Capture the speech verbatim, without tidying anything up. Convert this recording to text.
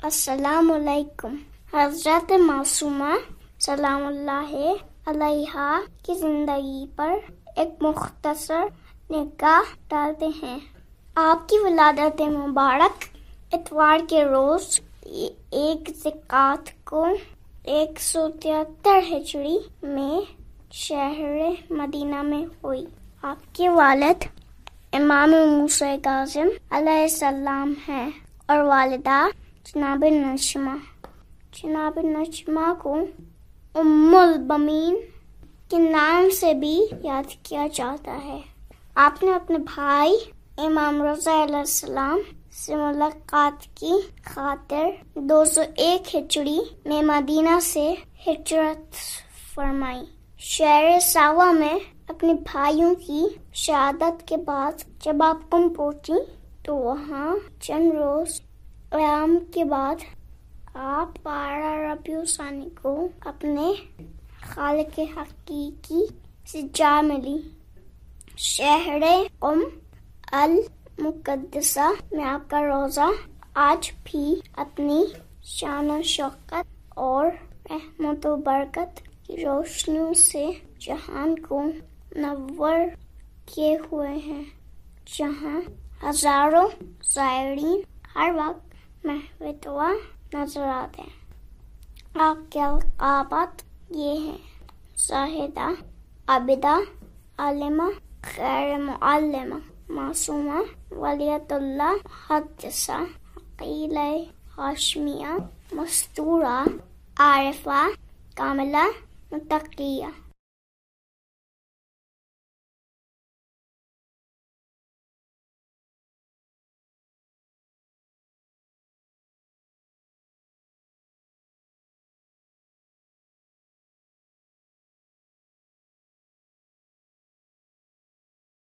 السلام علیکم۔ حضرت معصومہ سلام اللہ علیہا کی زندگی پر ایک مختصر نگاہ ڈالتے ہیں۔ آپ کی ولادت مبارک اتوار کے روز ایک ذکات کو ایک سو تہتر ہجری میں شہر مدینہ میں ہوئی۔ آپ کے والد امام موسیٰ کاظم علیہ السلام ہیں اور والدہ جناب نجمہ۔ جناب نجمہ کو ام البنین کے نام سے بھی یاد کیا جاتا ہے۔ آپ نے اپنے بھائی امام رضا علیہ السلام سے ملاقات کی خاطر دو سو ایک ہجری میں مدینہ سے ہجرت فرمائی۔ شہر ساوا میں اپنے بھائیوں کی شہادت کے بعد جب آپ قم پہنچی تو وہاں چند روز قیام کے بعد آپ بارہ ربیع الثانی کو اپنے خالق حقیقی سے جا ملی۔ شہر قم المقدسہ میں آپ کا روضہ آج بھی اپنی شان و شوکت اور رحمت و برکت کی روشنیوں سے جہان کو منور کیے ہوئے ہیں، جہاں ہزاروں زائرین ہر وقت محو طور نظر آتے ہیں۔ آپ کے القابات یہ ہیں: زاہدہ، عابدہ، عالمہ، خیر معلمہ، معصومہ، ولیۃ اللہ، محدثہ، عقیلہ ہاشمیہ، مستورہ، عارفہ، کاملہ، متقیہ۔